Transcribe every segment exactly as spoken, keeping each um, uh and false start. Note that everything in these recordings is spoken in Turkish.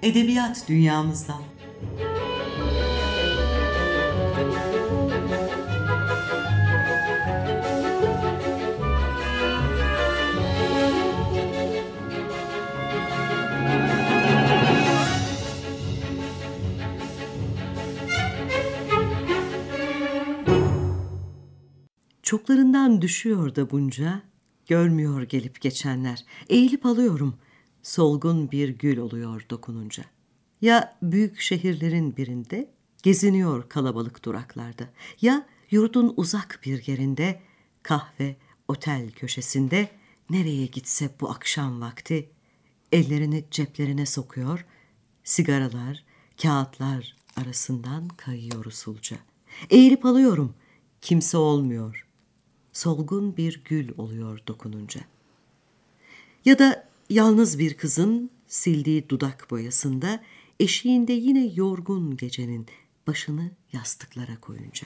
Edebiyat dünyamızdan. Çoklarından düşüyor da bunca, görmüyor gelip geçenler. Eğilip alıyorum, solgun bir gül oluyor dokununca. Ya büyük şehirlerin birinde, geziniyor kalabalık duraklarda. Ya yurdun uzak bir yerinde, kahve, otel köşesinde, nereye gitse bu akşam vakti, ellerini ceplerine sokuyor, sigaralar, kağıtlar arasından kayıyor usulca. Eğilip alıyorum, kimse olmuyor. Solgun bir gül oluyor dokununca. Ya da yalnız bir kızın sildiği dudak boyasında eşiğinde yine yorgun gecenin başını yastıklara koyunca.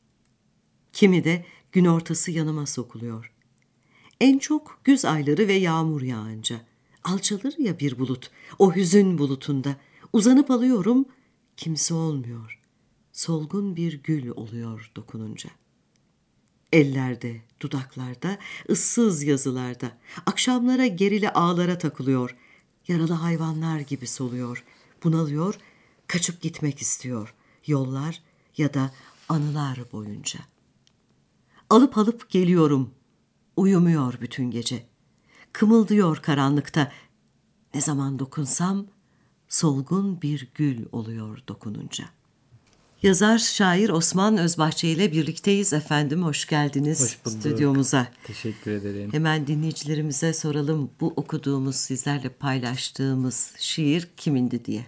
Kimi de gün ortası yanıma sokuluyor. En çok güz ayları ve yağmur yağınca. Alçalır ya bir bulut, o hüzün bulutunda. Uzanıp alıyorum, kimse olmuyor. Solgun bir gül oluyor dokununca. Ellerde, dudaklarda, ıssız yazılarda, akşamlara gerili ağlara takılıyor. Yaralı hayvanlar gibi soluyor, bunalıyor, kaçıp gitmek istiyor. Yollar ya da anılar boyunca. Alıp alıp geliyorum, uyumuyor bütün gece. Kımıldıyor karanlıkta. Ne zaman dokunsam, solgun bir gül oluyor dokununca. Yazar, şair Osman Özbahçe ile birlikteyiz efendim. Hoş geldiniz Hoş bulduk. Stüdyomuza. Teşekkür ederim. Hemen dinleyicilerimize soralım, bu okuduğumuz, sizlerle paylaştığımız şiir kimindi diye.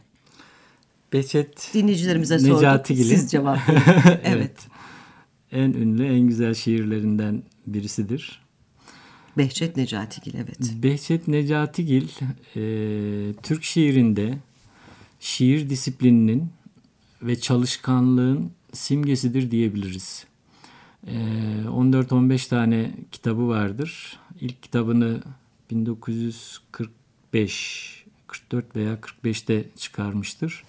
Behçet Dinleyicilerimize sorduk. Necatigil'in. Siz cevap verin. Evet. Evet. En ünlü, en güzel şiirlerinden birisidir. Behçet Necatigil, evet. Behçet Necatigil, e, Türk şiirinde şiir disiplininin ve çalışkanlığın simgesidir diyebiliriz. on dört on beş tane kitabı vardır. İlk kitabını bin dokuz yüz kırk beş, kırk dört veya kırk beşte çıkarmıştır.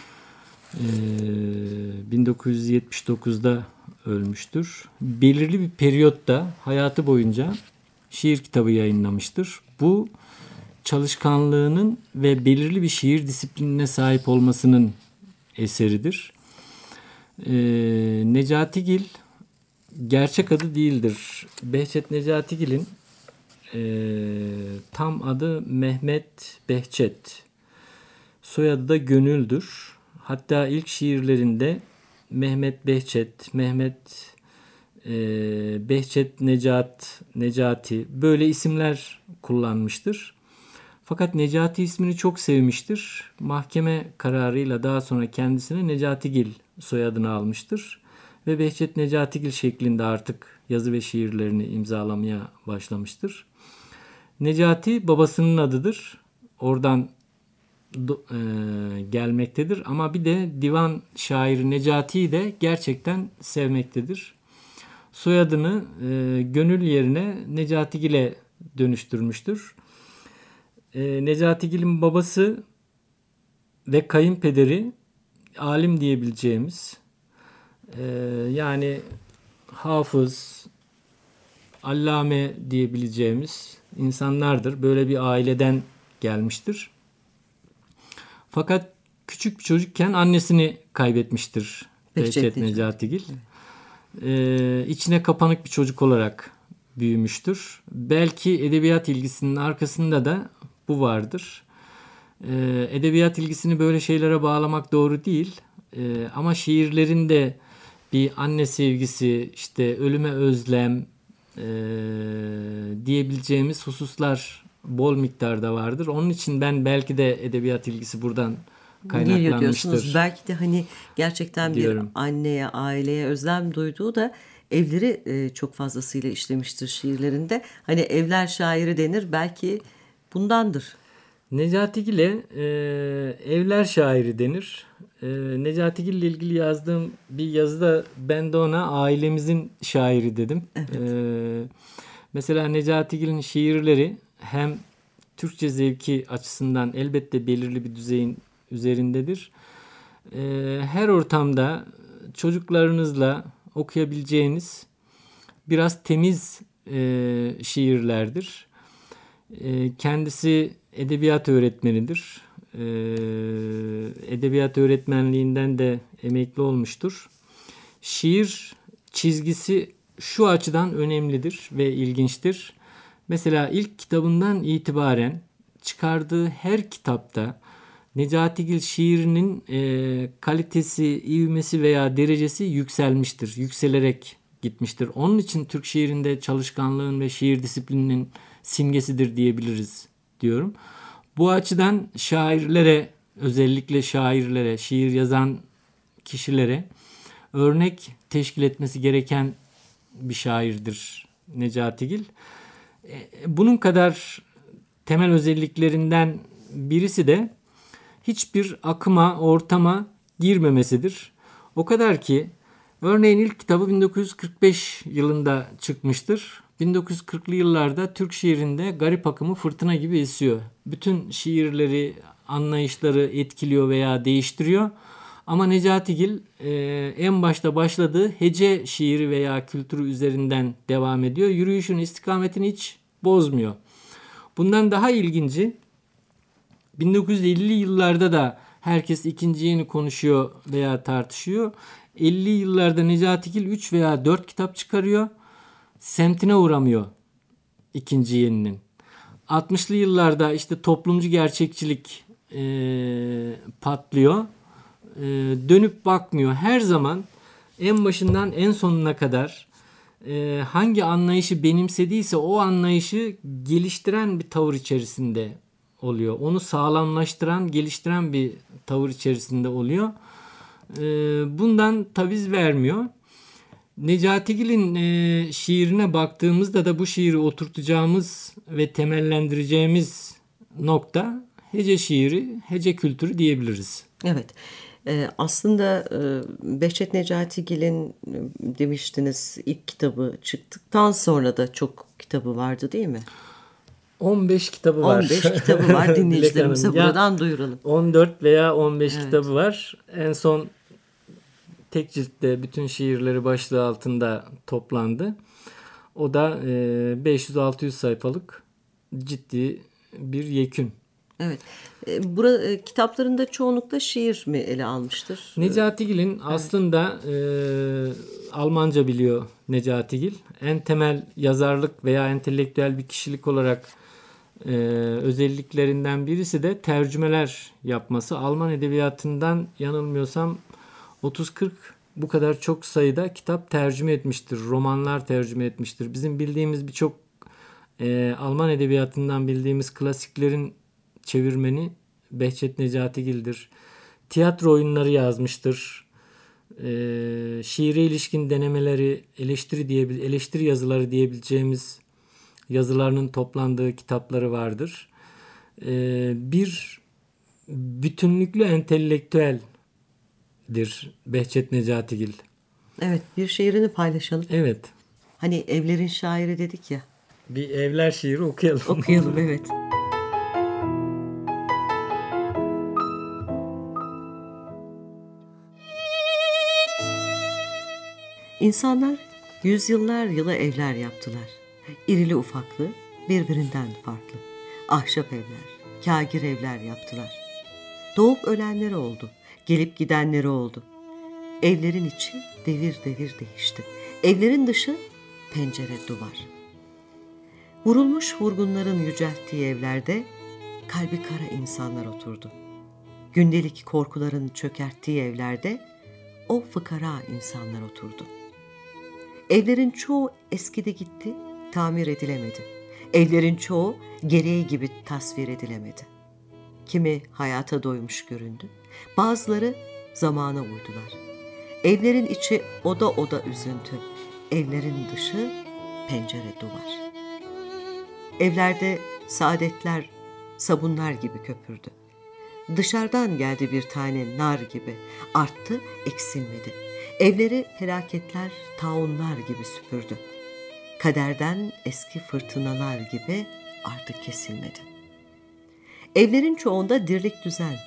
bin dokuz yüz yetmiş dokuzda ölmüştür. Belirli bir periyotta hayatı boyunca şiir kitabı yayınlamıştır. Bu çalışkanlığının ve belirli bir şiir disiplinine sahip olmasının eseridir. Ee, Necatigil gerçek adı değildir. Behçet Necatigil'in e, tam adı Mehmet Behçet. Soyadı da Gönül'dür. Hatta ilk şiirlerinde Mehmet Behçet, Mehmet e, Behçet Necat, Necati böyle isimler kullanmıştır. Fakat Necati ismini çok sevmiştir. Mahkeme kararıyla daha sonra kendisine Necatigil soyadını almıştır. Ve Behçet Necatigil şeklinde artık yazı ve şiirlerini imzalamaya başlamıştır. Necati babasının adıdır. Oradan do, e, gelmektedir. Ama bir de divan şairi Necati'yi de gerçekten sevmektedir. Soyadını e, Gönül yerine Necatigil'e dönüştürmüştür. E, Necatigil'in babası ve kayınpederi alim diyebileceğimiz, e, yani hafız, allame diyebileceğimiz insanlardır. Böyle bir aileden gelmiştir. Fakat küçük bir çocukken annesini kaybetmiştir Behçet Necatigil. E, içine kapanık bir çocuk olarak büyümüştür. Belki edebiyat ilgisinin arkasında da bu vardır. Ee, edebiyat ilgisini böyle şeylere bağlamak doğru değil. Ee, ama şiirlerinde bir anne sevgisi, işte ölüme özlem e, diyebileceğimiz hususlar bol miktarda vardır. Onun için ben belki de edebiyat ilgisi buradan kaynaklanmıştır. Belki de hani gerçekten diyorum. Bir anneye, aileye özlem duyduğu da evleri e, çok fazlasıyla işlemiştir şiirlerinde. Hani evler şairi denir, belki bundandır. Necatigil'e e, evler şairi denir. E, Necatigil ile ilgili yazdığım bir yazıda ben de ona ailemizin şairi dedim. Evet. E, mesela Necatigil'in şiirleri hem Türkçe zevki açısından elbette belirli bir düzeyin üzerindedir. Ee, her ortamda çocuklarınızla okuyabileceğiniz biraz temiz e, şiirlerdir. E, kendisi edebiyat öğretmenidir. E, edebiyat öğretmenliğinden de emekli olmuştur. Şiir çizgisi şu açıdan önemlidir ve ilginçtir. Mesela ilk kitabından itibaren çıkardığı her kitapta Necatigil şiirinin e, kalitesi, ivmesi veya derecesi yükselmiştir. Yükselerek gitmiştir. Onun için Türk şiirinde çalışkanlığın ve şiir disiplininin simgesidir diyebiliriz diyorum. Bu açıdan şairlere, özellikle şairlere, şiir yazan kişilere örnek teşkil etmesi gereken bir şairdir Necatigil. Bunun kadar temel özelliklerinden birisi de hiçbir akıma, ortama girmemesidir. O kadar ki örneğin ilk kitabı bin dokuz yüz kırk beş yılında çıkmıştır. bin dokuz yüz kırklı yıllarda Türk şiirinde garip akımı fırtına gibi esiyor. Bütün şiirleri, anlayışları etkiliyor veya değiştiriyor. Ama Necatigil e, en başta başladığı hece şiiri veya kültürü üzerinden devam ediyor. Yürüyüşün istikametini hiç bozmuyor. Bundan daha ilginci, bin dokuz yüz elli yıllarda da herkes ikinci yeni konuşuyor veya tartışıyor. elli yıllarda Necatigil üç veya dört kitap çıkarıyor. Semtine uğramıyor ikinci yeninin. altmışlı yıllarda işte toplumcu gerçekçilik e, patlıyor. E, dönüp bakmıyor. Her zaman en başından en sonuna kadar e, hangi anlayışı benimsediyse o anlayışı geliştiren bir tavır içerisinde oluyor. Onu sağlamlaştıran, geliştiren bir tavır içerisinde oluyor. E, bundan taviz vermiyor. Necatigil'in e, şiirine baktığımızda da bu şiiri oturtacağımız ve temellendireceğimiz nokta hece şiiri, hece kültürü diyebiliriz. Evet. Ee, aslında e, Behçet Necatigil'in e, demiştiniz ilk kitabı çıktıktan sonra da çok kitabı vardı değil mi? on beş kitabı var. on beş kitabı var, dinleyicilerimize buradan duyuralım. on dört veya on beş evet. kitabı var. En son tek ciltte bütün şiirleri başlığı altında toplandı. O da e, beş yüz altı yüz sayfalık ciddi bir yekün. Evet. E, bura, e, kitaplarında çoğunlukla şiir mi ele almıştır? Necatigil'in evet. aslında e, Almanca biliyor Necatigil. En temel yazarlık veya entelektüel bir kişilik olarak e, özelliklerinden birisi de tercümeler yapması. Alman edebiyatından yanılmıyorsam otuz kırk bu kadar çok sayıda kitap tercüme etmiştir. Romanlar tercüme etmiştir. Bizim bildiğimiz birçok e, Alman edebiyatından bildiğimiz klasiklerin çevirmeni Behçet Necatigil'dir. Tiyatro oyunları yazmıştır. E, şiire ilişkin denemeleri, eleştiri diye eleştiri yazıları diyebileceğimiz yazılarının toplandığı kitapları vardır. E, bir bütünlüklü entelektüeldir Behçet Necatigil. Evet, bir şiirini paylaşalım. Evet. Hani evlerin şairi dedik ya. Bir evler şiiri okuyalım. Okuyalım, evet. İnsanlar yüzyıllar yılı evler yaptılar. İrili ufaklı, birbirinden farklı. Ahşap evler, kâgir evler yaptılar. Doğup ölenleri oldu, gelip gidenleri oldu. Evlerin içi devir devir değişti. Evlerin dışı pencere duvar. Vurulmuş vurgunların yücelttiği evlerde kalbi kara insanlar oturdu. Gündelik korkuların çökerttiği evlerde o fıkara insanlar oturdu. Evlerin çoğu eskidi gitti, tamir edilemedi. Evlerin çoğu gereği gibi tasvir edilemedi. Kimi hayata doymuş göründü, bazıları zamana uydular. Evlerin içi oda oda üzüntü, evlerin dışı pencere duvar. Evlerde saadetler sabunlar gibi köpürdü. Dışarıdan geldi bir tane nar gibi, arttı, eksilmedi. Evleri felaketler, taunlar gibi süpürdü. Kaderden eski fırtınalar gibi ardı kesilmedi. Evlerin çoğunda dirlik düzen,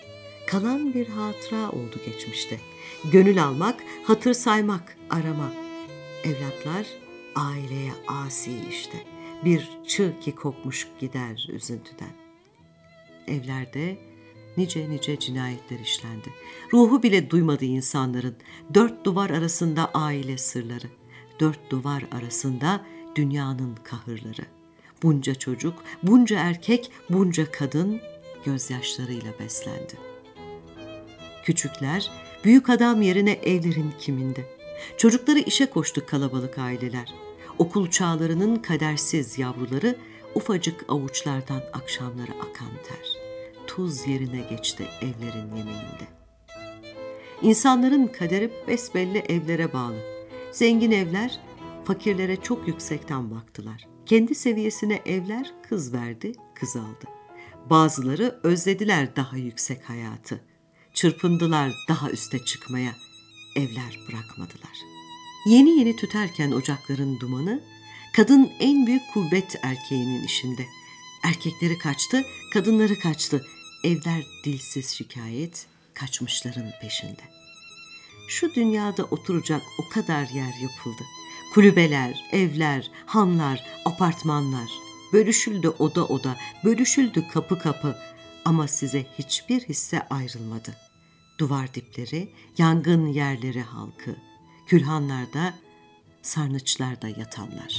Kalan bir hatıra oldu geçmişte. Gönül almak, hatır saymak, arama. Evlatlar aileye asi işte. Bir çığ ki kopmuş gider üzüntüden. Evlerde nice nice cinayetler işlendi. Ruhu bile duymadı insanların. Dört duvar arasında aile sırları. Dört duvar arasında dünyanın kahırları. Bunca çocuk, bunca erkek, bunca kadın gözyaşlarıyla beslendi. Küçükler, büyük adam yerine evlerin kiminde. Çocukları işe koştu kalabalık aileler. Okul çağlarının kadersiz yavruları ufacık avuçlardan akşamları akan ter. Tuz yerine geçti evlerin yemeğinde. İnsanların kaderi besbelli evlere bağlı. Zengin evler fakirlere çok yüksekten baktılar. Kendi seviyesine evler kız verdi, kız aldı. Bazıları özlediler daha yüksek hayatı. Çırpındılar daha üste çıkmaya. Evler bırakmadılar. Yeni yeni tüterken ocakların dumanı, kadın en büyük kuvvet erkeğinin işinde. Erkekleri kaçtı, kadınları kaçtı. Evler dilsiz şikayet, kaçmışların peşinde. Şu dünyada oturacak o kadar yer yapıldı. Kulübeler, evler, hanlar, apartmanlar. Bölüşüldü oda oda, bölüşüldü kapı kapı. Ama size hiçbir hisse ayrılmadı. Duvar dipleri, yangın yerleri halkı. Külhanlarda, sarnıçlarda yatanlar.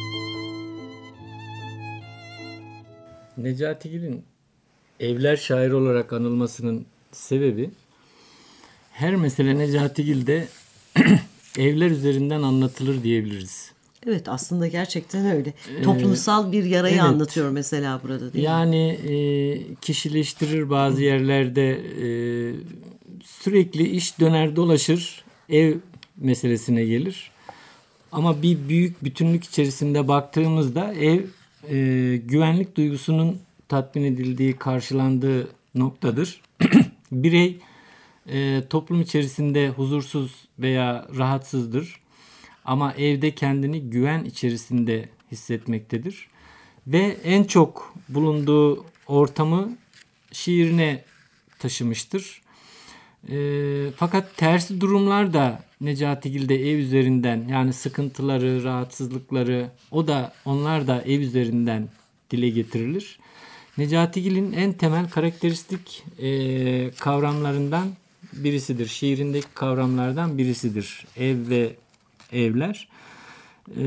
Necatigil'in evler şairi olarak anılmasının sebebi, her mesele Necatigil'de evler üzerinden anlatılır diyebiliriz. Evet, aslında gerçekten öyle. Ee, Toplumsal bir yarayı evet, anlatıyor mesela burada değil yani, mi? Yani e, kişileştirir bazı yerlerde, e, sürekli iş döner dolaşır, ev meselesine gelir. Ama bir büyük bütünlük içerisinde baktığımızda ev e, güvenlik duygusunun tatmin edildiği, karşılandığı noktadır. Birey e, toplum içerisinde huzursuz veya rahatsızdır. Ama evde kendini güven içerisinde hissetmektedir. Ve en çok bulunduğu ortamı şiirine taşımıştır. E, fakat tersi durumlar da Necatigil'de ev üzerinden, yani sıkıntıları, rahatsızlıkları, o da onlar da ev üzerinden dile getirilir. Necatigil'in en temel karakteristik e, kavramlarından birisidir. Şiirindeki kavramlardan birisidir. Ev ve evler. E,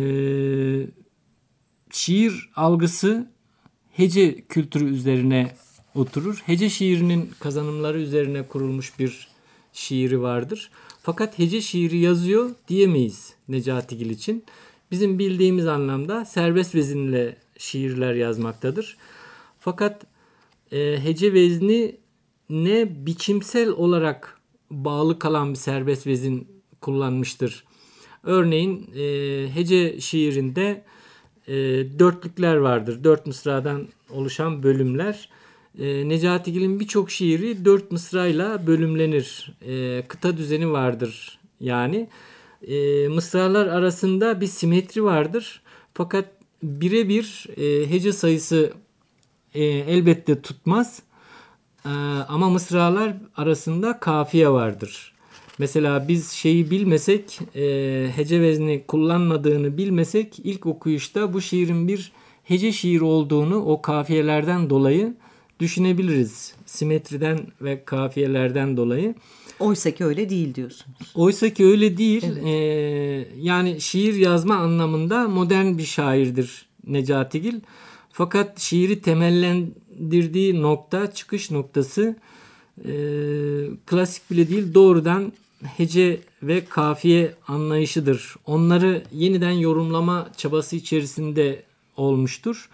şiir algısı hece kültürü üzerine oturur. Hece şiirinin kazanımları üzerine kurulmuş bir şiiri vardır. Fakat hece şiiri yazıyor diyemeyiz Necatigil için. Bizim bildiğimiz anlamda serbest vezinle şiirler yazmaktadır. Fakat e, hece vezni ne biçimsel olarak bağlı kalan bir serbest vezin kullanmıştır. Örneğin e, hece şiirinde e, dörtlükler vardır. Dört mısradan oluşan bölümler. E, Necatigil'in birçok şiiri dört mısrayla bölümlenir. E, kıta düzeni vardır yani. E, mısralar arasında bir simetri vardır. Fakat birebir e, hece sayısı e, elbette tutmaz. E, ama mısralar arasında kafiye vardır. Mesela biz şeyi bilmesek, e, hece vezni kullanmadığını bilmesek, ilk okuyuşta bu şiirin bir hece şiir olduğunu o kafiyelerden dolayı düşünebiliriz. Simetriden ve kafiyelerden dolayı. Oysa ki öyle değil diyorsunuz. Oysa ki öyle değil. Evet. Ee, yani şiir yazma anlamında modern bir şairdir Necatigil. Fakat şiiri temellendirdiği nokta, çıkış noktası e, klasik bile değil, doğrudan hece ve kafiye anlayışıdır. Onları yeniden yorumlama çabası içerisinde olmuştur.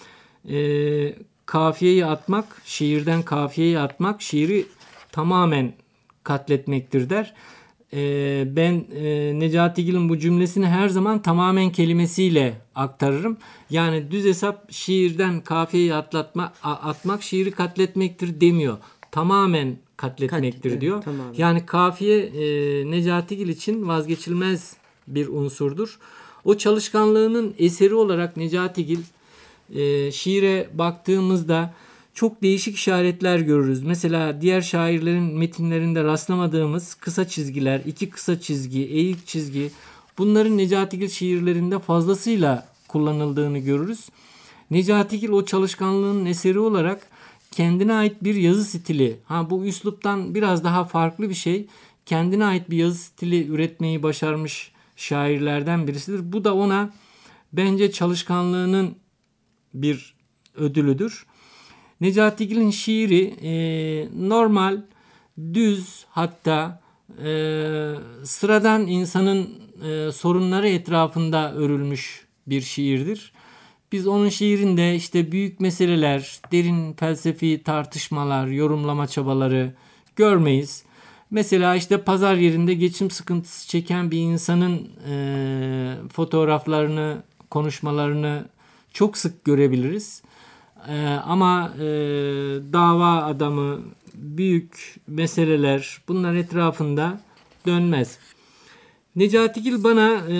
E, kafiyeyi atmak, şiirden kafiyeyi atmak şiiri tamamen katletmektir der. Ee, ben e, Necatigil'in bu cümlesini her zaman tamamen kelimesiyle aktarırım. Yani düz hesap şiirden kafiyeyi atlatma, atmak şiiri katletmektir demiyor. Tamamen katletmektir Kat, diyor. Tamamen. Yani kafiye e, Necatigil için vazgeçilmez bir unsurdur. O çalışkanlığının eseri olarak Necatigil e, şiire baktığımızda çok değişik işaretler görürüz. Mesela diğer şairlerin metinlerinde rastlamadığımız kısa çizgiler, iki kısa çizgi, eğik çizgi, bunların Necatigil şiirlerinde fazlasıyla kullanıldığını görürüz. Necatigil o çalışkanlığın eseri olarak kendine ait bir yazı stili, ha bu üsluptan biraz daha farklı bir şey, kendine ait bir yazı stili üretmeyi başarmış şairlerden birisidir. Bu da ona bence çalışkanlığının bir ödülüdür. Necatigil'in şiiri e, normal, düz, hatta e, sıradan insanın e, sorunları etrafında örülmüş bir şiirdir. Biz onun şiirinde işte büyük meseleler, derin felsefi tartışmalar, yorumlama çabaları görmeyiz. Mesela işte pazar yerinde geçim sıkıntısı çeken bir insanın e, fotoğraflarını, konuşmalarını çok sık görebiliriz. E, ama e, dava adamı, büyük meseleler, bunlar etrafında dönmez. Necatigil bana e,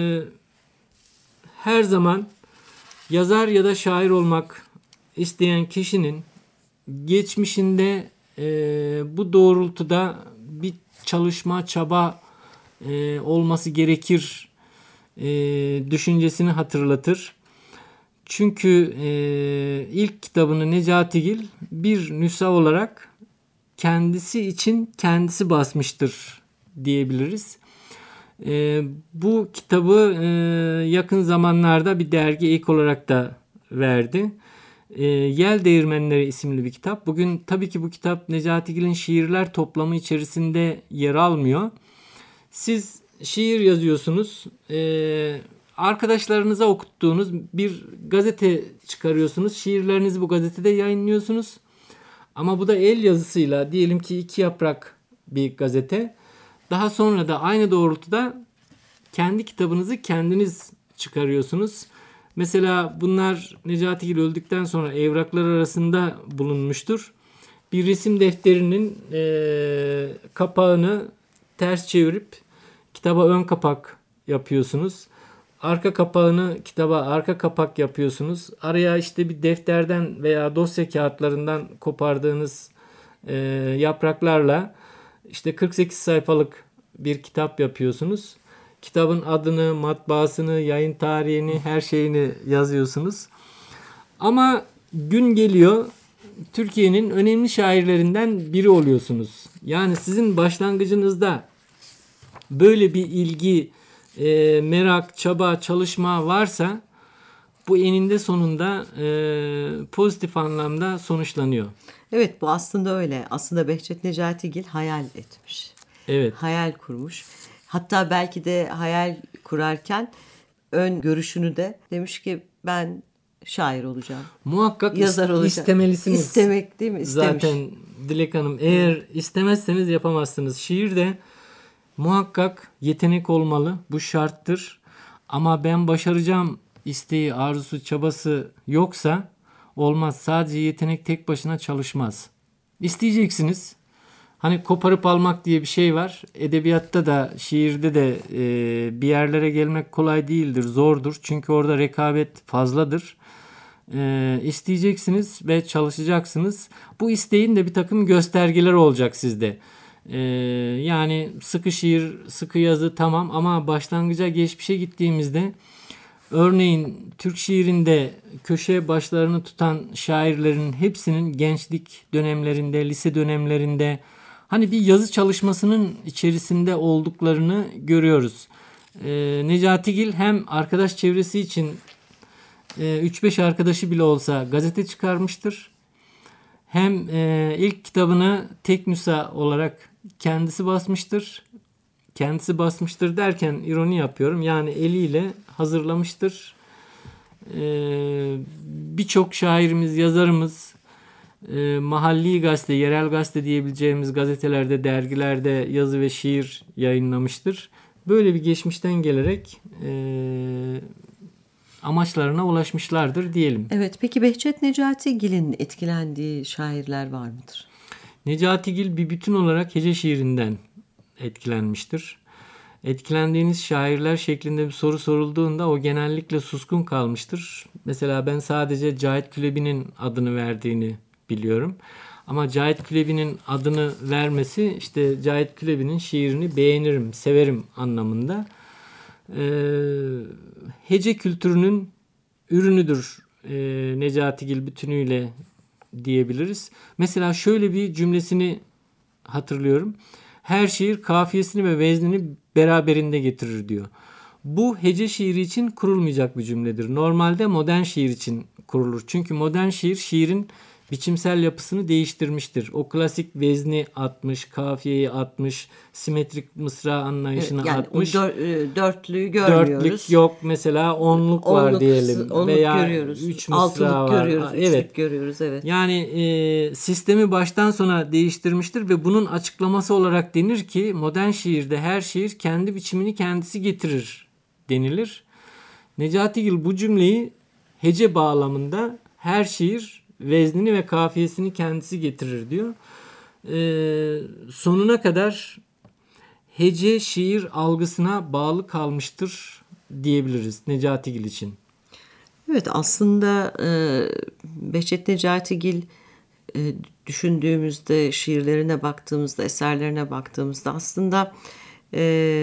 her zaman yazar ya da şair olmak isteyen kişinin geçmişinde e, bu doğrultuda bir çalışma, çaba e, olması gerekir e, düşüncesini hatırlatır. Çünkü e, ilk kitabını Necatigil bir nüsha olarak kendisi için kendisi basmıştır diyebiliriz. E, bu kitabı e, yakın zamanlarda bir dergi ilk olarak da verdi. E, Yel Değirmenleri isimli bir kitap. Bugün tabii ki bu kitap Necatigil'in şiirler toplamı içerisinde yer almıyor. Siz şiir yazıyorsunuz, e, arkadaşlarınıza okuttuğunuz bir gazete çıkarıyorsunuz. Şiirlerinizi bu gazetede yayınlıyorsunuz. Ama bu da el yazısıyla, diyelim ki iki yaprak bir gazete. Daha sonra da aynı doğrultuda kendi kitabınızı kendiniz çıkarıyorsunuz. Mesela bunlar Necatigil öldükten sonra evraklar arasında bulunmuştur. Bir resim defterinin e, kapağını ters çevirip kitaba ön kapak yapıyorsunuz. Arka kapağını kitaba arka kapak yapıyorsunuz. Araya işte bir defterden veya dosya kağıtlarından kopardığınız e, yapraklarla işte kırk sekiz sayfalık bir kitap yapıyorsunuz. Kitabın adını, matbaasını, yayın tarihini, her şeyini yazıyorsunuz. Ama gün geliyor, Türkiye'nin önemli şairlerinden biri oluyorsunuz. Yani sizin başlangıcınızda böyle bir ilgi, e, merak, çaba, çalışma varsa bu eninde sonunda e, pozitif anlamda sonuçlanıyor. Evet, bu aslında öyle. Aslında Behçet Necatigil hayal etmiş. Evet. Hayal kurmuş. Hatta belki de hayal kurarken ön görüşünü de demiş ki ben şair olacağım. Muhakkak yazar olacağım. istemelisiniz. İstemek değil mi? İstemiş. Zaten Dilek Hanım, eğer istemezseniz yapamazsınız. Şiirde muhakkak yetenek olmalı. Bu şarttır. Ama ben başaracağım isteği, arzusu, çabası yoksa olmaz. Sadece yetenek tek başına çalışmaz. İsteyeceksiniz. Hani koparıp almak diye bir şey var. Edebiyatta da, şiirde de e, bir yerlere gelmek kolay değildir, zordur. Çünkü orada rekabet fazladır. E, isteyeceksiniz ve çalışacaksınız. Bu isteğin de bir takım göstergeleri olacak sizde. E, yani sıkı şiir, sıkı yazı tamam, ama başlangıca, geçmişe gittiğimizde örneğin Türk şiirinde köşe başlarını tutan şairlerin hepsinin gençlik dönemlerinde, lise dönemlerinde hani bir yazı çalışmasının içerisinde olduklarını görüyoruz. Ee, Necatigil hem arkadaş çevresi için e, üç beş arkadaşı bile olsa gazete çıkarmıştır. Hem e, ilk kitabını tek nüsha olarak kendisi basmıştır. Kendisi basmıştır derken ironi yapıyorum. Yani eliyle hazırlamıştır. Ee, birçok şairimiz, yazarımız e, mahalli gazete, yerel gazete diyebileceğimiz gazetelerde, dergilerde yazı ve şiir yayınlamıştır. Böyle bir geçmişten gelerek e, amaçlarına ulaşmışlardır diyelim. Evet, peki Behçet Necatigil'in etkilendiği şairler var mıdır? Necatigil bir bütün olarak hece şiirinden etkilenmiştir. Etkilendiğiniz şairler şeklinde bir soru sorulduğunda o genellikle suskun kalmıştır. Mesela ben sadece Cahit Külebi'nin adını verdiğini biliyorum. Ama Cahit Külebi'nin adını vermesi işte Cahit Külebi'nin şiirini beğenirim, severim anlamında. Ee, hece kültürünün ürünüdür e, Necatigil bütünüyle diyebiliriz. Mesela şöyle bir cümlesini hatırlıyorum. Her şiir kafiyesini ve veznini beraberinde getirir diyor. Bu hece şiiri için kurulmayacak bir cümledir. Normalde modern şiir için kurulur. Çünkü modern şiir şiirin biçimsel yapısını değiştirmiştir. O klasik vezni atmış, kafiyeyi atmış, simetrik mısra anlayışını yani atmış. Yani dörtlüğü görmüyoruz. Dörtlük yok, mesela onluk, onluk var diyelim. Onluk veya görüyoruz. Üç mısra altılık var. görüyoruz. Evet. görüyoruz. Evet. Yani e, sistemi baştan sona değiştirmiştir ve bunun açıklaması olarak denir ki modern şiirde her şiir kendi biçimini kendisi getirir denilir. Necatigil bu cümleyi hece bağlamında her şiir veznini ve kafiyesini kendisi getirir diyor. Ee, sonuna kadar hece şiir algısına bağlı kalmıştır diyebiliriz Necatigil için. Evet, aslında e, Behçet Necatigil e, düşündüğümüzde, şiirlerine baktığımızda, eserlerine baktığımızda aslında e,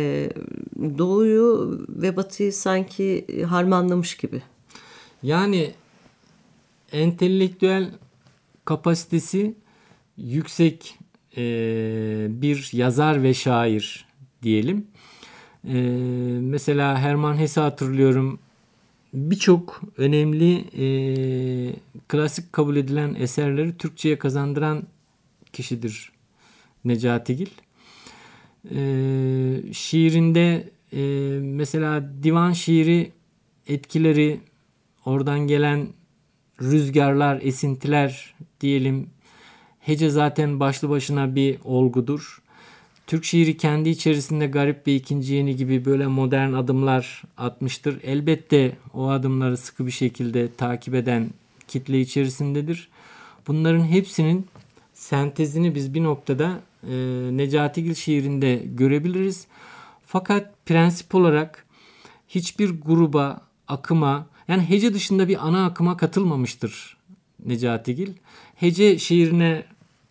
Doğu'yu ve Batı'yı sanki harmanlamış gibi. Yani entelektüel kapasitesi yüksek e, bir yazar ve şair diyelim. E, mesela Hermann Hesse hatırlıyorum. Birçok önemli e, klasik kabul edilen eserleri Türkçe'ye kazandıran kişidir Necatigil. E, şiirinde e, mesela divan şiiri etkileri, oradan gelen rüzgarlar, esintiler diyelim. Hece zaten başlı başına bir olgudur. Türk şiiri kendi içerisinde Garip ve İkinci Yeni gibi böyle modern adımlar atmıştır. Elbette o adımları sıkı bir şekilde takip eden kitle içerisindedir. Bunların hepsinin sentezini biz bir noktada e, Necatigil şiirinde görebiliriz. Fakat prensip olarak hiçbir gruba, akıma, yani hece dışında bir ana akıma katılmamıştır Necatigil. Hece şiirine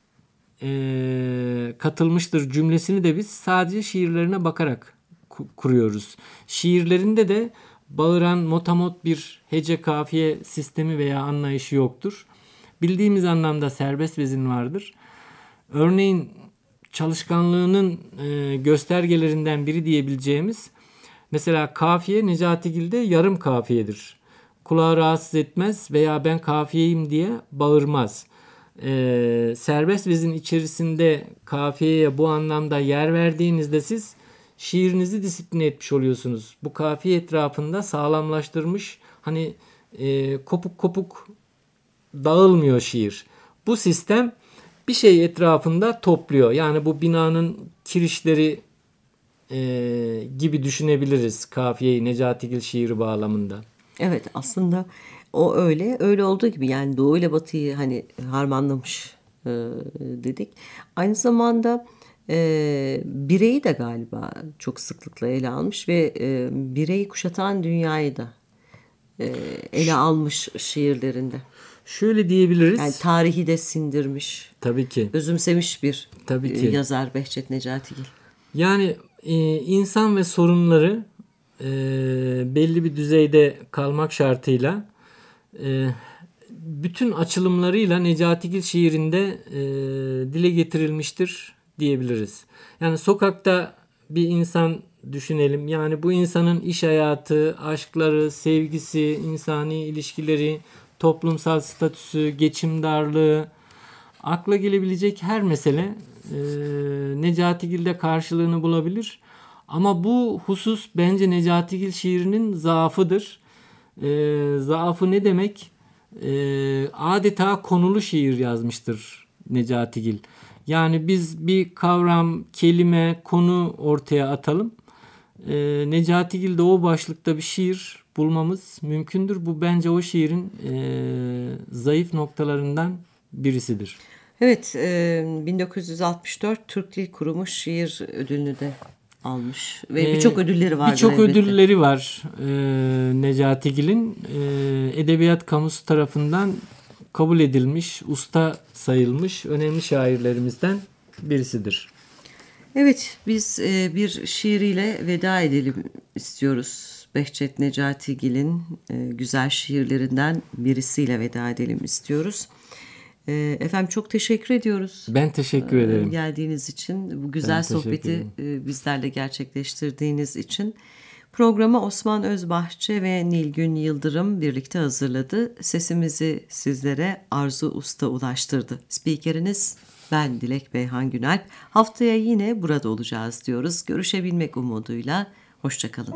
e, katılmıştır cümlesini de biz sadece şiirlerine bakarak ku- kuruyoruz. Şiirlerinde de bağıran motamot bir hece kafiye sistemi veya anlayışı yoktur. Bildiğimiz anlamda serbest vezin vardır. Örneğin çalışkanlığının e, göstergelerinden biri diyebileceğimiz mesela kafiye Necatigil'de yarım kafiyedir. Kulağı rahatsız etmez veya ben kafiyeyim diye bağırmaz. Ee, serbest vezin içerisinde kafiyeye bu anlamda yer verdiğinizde siz şiirinizi disipline etmiş oluyorsunuz. Bu kafiye etrafında sağlamlaştırmış, hani e, kopuk kopuk dağılmıyor şiir. Bu sistem bir şey etrafında topluyor. Yani bu binanın kirişleri e, gibi düşünebiliriz kafiyeyi Necatigil şiiri bağlamında. Evet, aslında o öyle öyle olduğu gibi, yani Doğu ile Batı'yı hani harmanlamış e, dedik. Aynı zamanda e, bireyi de galiba çok sıklıkla ele almış ve e, bireyi kuşatan dünyayı da e, ele almış şiirlerinde. Şöyle diyebiliriz. Yani tarihi de sindirmiş. Tabii ki. Özümsemiş bir Tabii ki. yazar Behçet Necatigil. Yani e, insan ve sorunları e, belli bir düzeyde kalmak şartıyla e, bütün açılımlarıyla Necatigil şiirinde e, dile getirilmiştir diyebiliriz. Yani sokakta bir insan düşünelim. Yani bu insanın iş hayatı, aşkları, sevgisi, insani ilişkileri, toplumsal statüsü, geçim darlığı, akla gelebilecek her mesele e, Necatigil'de karşılığını bulabilir. Ama bu husus bence Necatigil şiirinin zaafıdır. E, zaafı ne demek? E, adeta konulu şiir yazmıştır Necatigil. Yani biz bir kavram, kelime, konu ortaya atalım. E, Necatigil'de o başlıkta bir şiir bulmamız mümkündür. Bu bence o şiirin e, zayıf noktalarından birisidir. Evet, bin dokuz yüz altmış dört Türk Dil Kurumu şiir ödülünü de almış ve birçok ödülleri var. Birçok ödülleri var e, Necatigil'in. E, Edebiyat kamusu tarafından kabul edilmiş, usta sayılmış önemli şairlerimizden birisidir. Evet, biz e, bir şiiriyle veda edelim istiyoruz. Behçet Necatigil'in e, güzel şiirlerinden birisiyle veda edelim istiyoruz. E, efendim çok teşekkür ediyoruz. Ben teşekkür ederim. E, geldiğiniz için, bu güzel Ben sohbeti e, bizlerle gerçekleştirdiğiniz için. Programı Osman Özbahçe ve Nilgün Yıldırım birlikte hazırladı. Sesimizi sizlere Arzu Usta ulaştırdı. Spikeriniz ben Dilek Beyhan Günalp. Haftaya yine burada olacağız diyoruz. Görüşebilmek umuduyla. Hoşça kalın.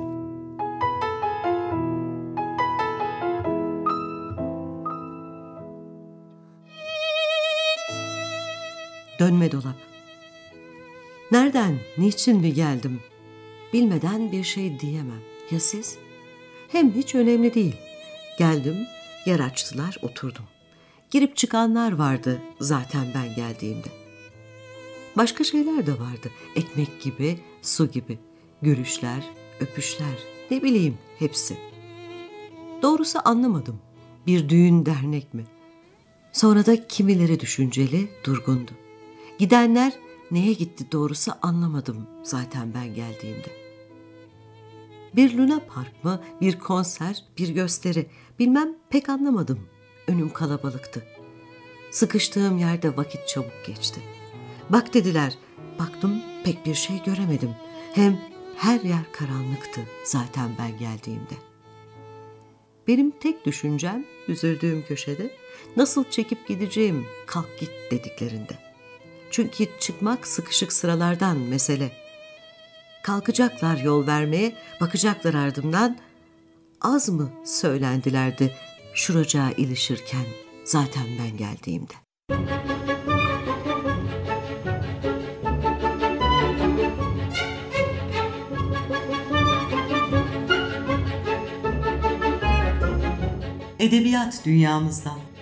Dönme dolap. Nereden, niçin mi geldim? Bilmeden bir şey diyemem. Ya siz? Hem hiç önemli değil. Geldim, yer açtılar, oturdum. Girip çıkanlar vardı zaten ben geldiğimde. Başka şeyler de vardı. Ekmek gibi, su gibi. Gülüşler, öpüşler, ne bileyim hepsi. Doğrusu anlamadım. Bir düğün dernek mi? Sonra da kimileri düşünceli, durgundu. Gidenler neye gitti doğrusu anlamadım zaten ben geldiğimde. Bir Luna Park mı, bir konser, bir gösteri, bilmem pek anlamadım. Önüm kalabalıktı. Sıkıştığım yerde vakit çabuk geçti. Bak dediler, baktım pek bir şey göremedim. Hem her yer karanlıktı zaten ben geldiğimde. Benim tek düşüncem üzüldüğüm köşede nasıl çekip gideceğim kalk git dediklerinde. Çünkü çıkmak sıkışık sıralardan mesele. Kalkacaklar yol vermeye, bakacaklar ardımdan. Az mı söylendilerdi şuracağa ilişirken zaten ben geldiğimde. Edebiyat dünyamızdan.